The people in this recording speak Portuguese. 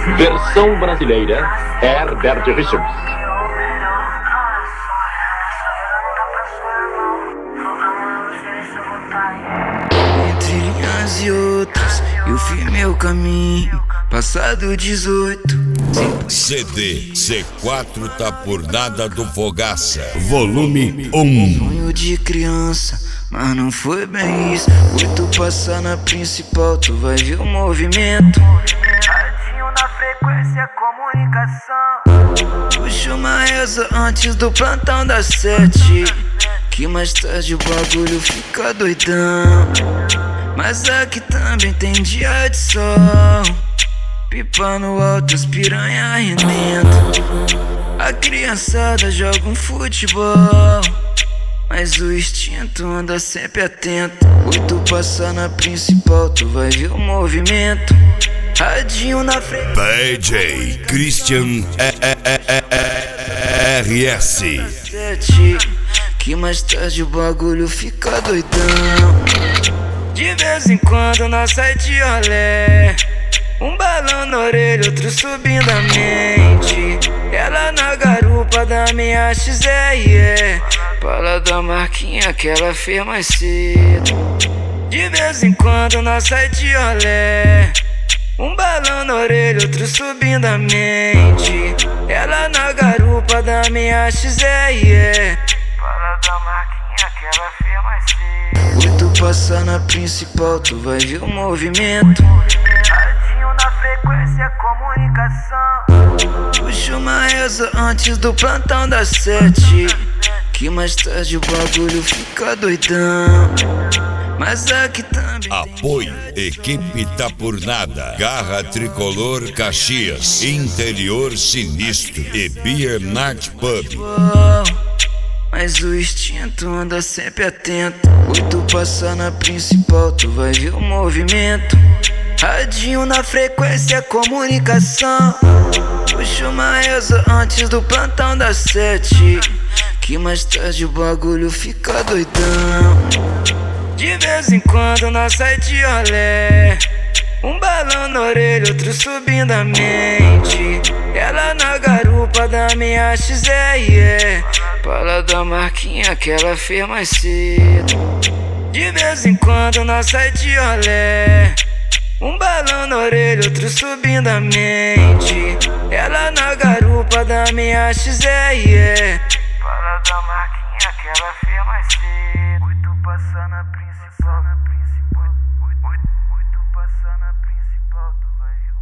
Versão brasileira, Herbert Richards. Entre linhas e outras, eu fiz meu caminho, passado 18. CD C4 tá por nada do Fogaça. Volume 1. Sonho de criança, mas não foi bem isso. 8 passar na principal, tu vai ver o movimento. Radinho na frequência, comunicação. Puxa uma reza antes do plantão das 7, que mais tarde o bagulho fica doidão. Mas aqui também tem dia de sol, pipa no alto, as piranha remendo. A criançada joga um futebol, mas o instinto anda sempre atento. 8 passar na principal, tu vai ver o movimento. Radinho na frente. DJ Christian RS. 7, que mais tarde o bagulho fica doidão. De vez em quando nós sai de olé, um balão na orelha, outro subindo a mente. Ela na garupa da minha XR, fala da marquinha que ela fez mais cedo. De vez em quando nós sai de olé, um balão na orelha, outro subindo a mente. Ela na garupa da minha XR, Fala da marquinha que ela fez mais cedo. 8 passar na principal, tu vai ver o movimento. Radinho na frequência, comunicação. Puxa uma reza antes do plantão das 7, que mais tarde o bagulho fica doidão. Mas aqui também Apoio, equipe tá por nada. Garra Tricolor Caxias, Interior Sinistro e Beer Night Pub. mas o instinto anda sempre atento. 8 passar na principal, tu vai ver o movimento. Radinho na frequência, comunicação. Puxa uma reza antes do plantão das 7, que mais tarde o bagulho fica doidão. De vez em quando nós sai de olé, um balão na orelha, outro subindo a mente. Ela na garupa da minha XR, fala da marquinha que ela fez mais cedo. De vez em quando nós sai de olé, um balão na orelha, outro subindo a mente. Ela na garupa da minha XR, Fala da marquinha que ela fez mais cedo. 8 passar na principal, 8 passar na principal, tu vai ver.